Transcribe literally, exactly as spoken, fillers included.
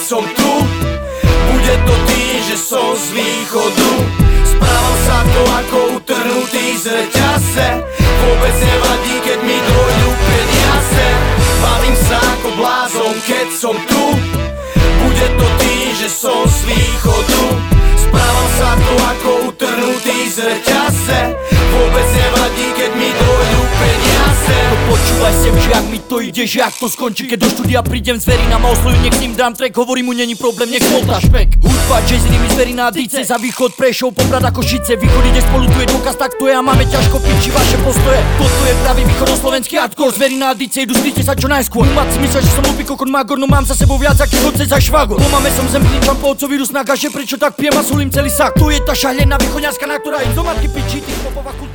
som tu. Bude to tým, že som z východu. Správam sa to ako utrhnutý z reťaze. Vôbec nevadí, keď mi dojdu peniaze. Bavím sa ako blázon, keď som tu. Bude to tým, že som z východu. Správam sa to ako utrhnutý z reťaze. Vôbec nevadí, keď mi dojdu peniaze. No počúvaj sem, že ak mi to ide, že ak to skončí. Keď do štúdia prídem s Verina, ma oslovujú, nech s ním dám track. Hovorí mu, není problém, nech smolta špek. Hudba, jazz, rimy, Verina, dice. Za východ, Prešov, Poprad a Košice. Východ ide spolu, tu je dôkaz, tak to je. A máme ťažko piči vaše postoje. Toto je pravý východoslovenský hardcore. Z Verina, dice, idú strite sa čo najskôr. Umat si myslia, že som hlupý kokon magor, no mám za sebou viac aký chodce za švagor. Po máme som zemplný čam po otcovi rusnak, a že prečo tak pijem a solím celý sak. Tu je tá šahlená východňarská, na ktorá im do matky pičí, tých popovách.